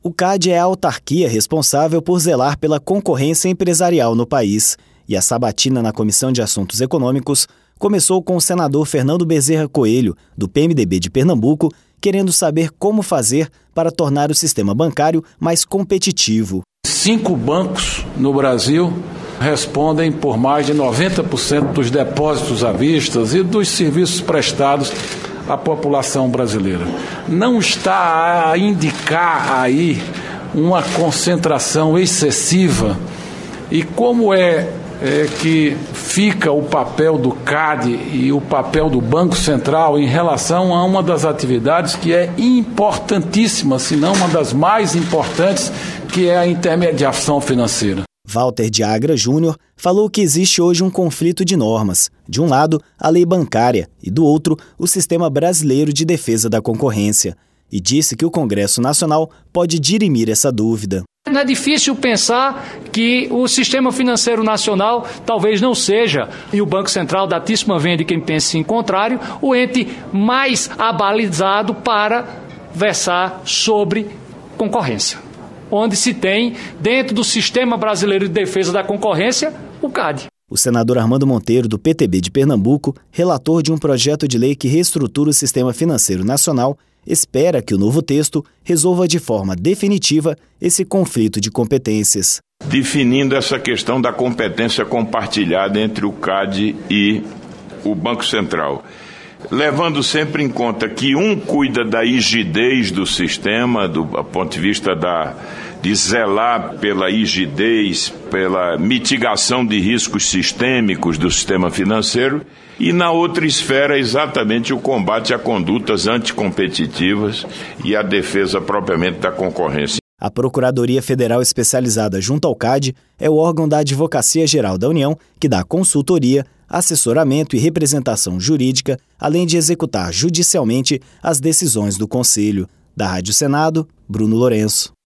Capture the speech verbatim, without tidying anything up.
O C A D é a autarquia responsável por zelar pela concorrência empresarial no país, e a sabatina na Comissão de Assuntos Econômicos começou com o senador Fernando Bezerra Coelho, do P M D B de Pernambuco, querendo saber como fazer para tornar o sistema bancário mais competitivo. Cinco bancos no Brasil respondem por mais de noventa por cento dos depósitos à vista e dos serviços prestados à população brasileira. Não está a indicar aí uma concentração excessiva? E como é, é que fica o papel do C A D e o papel do Banco Central em relação a uma das atividades que é importantíssima, se não uma das mais importantes, que é a intermediação financeira? Walter de Agra Júnior falou que existe hoje um conflito de normas. De um lado, a lei bancária e, do outro, o Sistema Brasileiro de Defesa da Concorrência. E disse que o Congresso Nacional pode dirimir essa dúvida. Não é difícil pensar que o sistema financeiro nacional talvez não seja, e o Banco Central, datíssima vem de quem pense em contrário, o ente mais abalizado para versar sobre concorrência, onde se tem, dentro do Sistema Brasileiro de Defesa da Concorrência, o C A D. O senador Armando Monteiro, do P T B de Pernambuco, relator de um projeto de lei que reestrutura o sistema financeiro nacional, espera que o novo texto resolva de forma definitiva esse conflito de competências. Definindo essa questão da competência compartilhada entre o C A D e o Banco Central, levando sempre em conta que um cuida da rigidez do sistema, do ponto de vista da, de zelar pela rigidez, pela mitigação de riscos sistêmicos do sistema financeiro, e na outra esfera exatamente o combate a condutas anticompetitivas e a defesa propriamente da concorrência. A Procuradoria Federal Especializada junto ao C A D é o órgão da Advocacia Geral da União que dá consultoria, assessoramento e representação jurídica, além de executar judicialmente as decisões do Conselho. Da Rádio Senado, Bruno Lourenço.